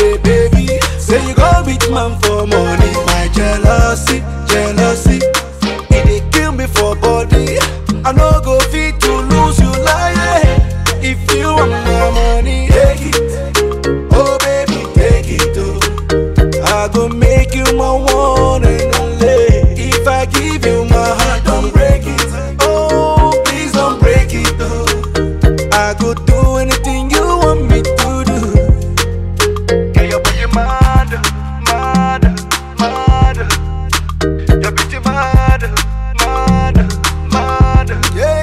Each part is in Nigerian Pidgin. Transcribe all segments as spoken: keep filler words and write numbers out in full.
say, baby, say you go beat man for money. My jealousy, jealousy, it dey kill me for body. I no go fit to lose you like that. If you want my money, take it. Oh baby, take it oh. I go make you my one and only. If I give you my heart, don't break it. Oh, please don't break it oh. I go do anything you want me to do. Get your body mad, mad, mad. Your bitch mad, mad, mad. Yeah,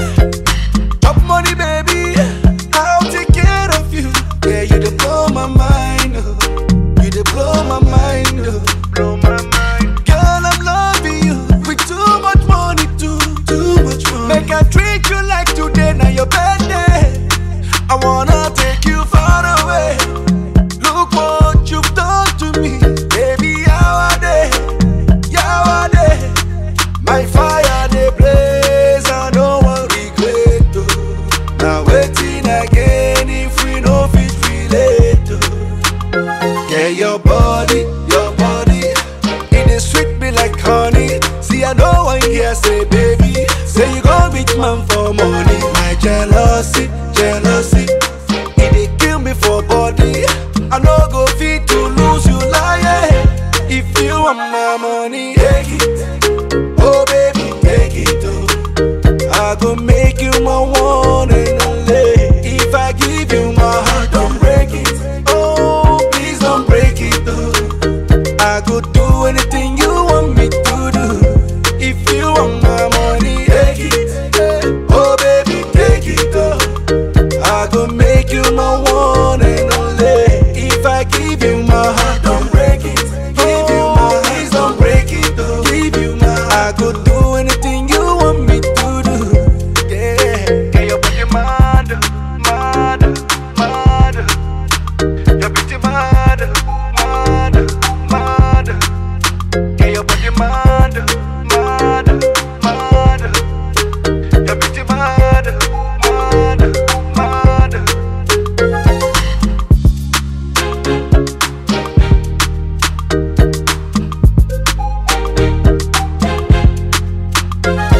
top money baby, I'll take care of you. Yeah, you dey blow my mind, oh. You dey blow my mind, oh. Blow my mind. Girl, I'm loving you with too much money, too, too much money. Make I treat you like today, now your birthday. I wanna take you far away. Look what you've done to me, baby. How are they? How are they? My fire they blaze, I don't want regret. Oh. Now waiting again if we no fit relate. Oh. Yeah, your body, your body, it is sweet me like honey. See, I know one here say, baby, say you go beat man for money. My jealousy, jealousy, it dey kill me for body. I no go fit to lose you like that. If you want my money, take it. Oh baby, take it oh. I go make you my one and only. If I give you my heart, don't break it. Oh, please don't break it oh. I go do anything you want me to do. If you want my money, take it. Oh baby, take it oh. I go make you my one and only. If I give you my heart, don't break it. Give you my heart, please don't break it oh. Give you my heart, I go do anything you want me to do. Yeah, get your body mad, mad, mad. Your bitch mad, mad, mad. Get your body mad, mad, mad. Your bitch mad, mad, mad.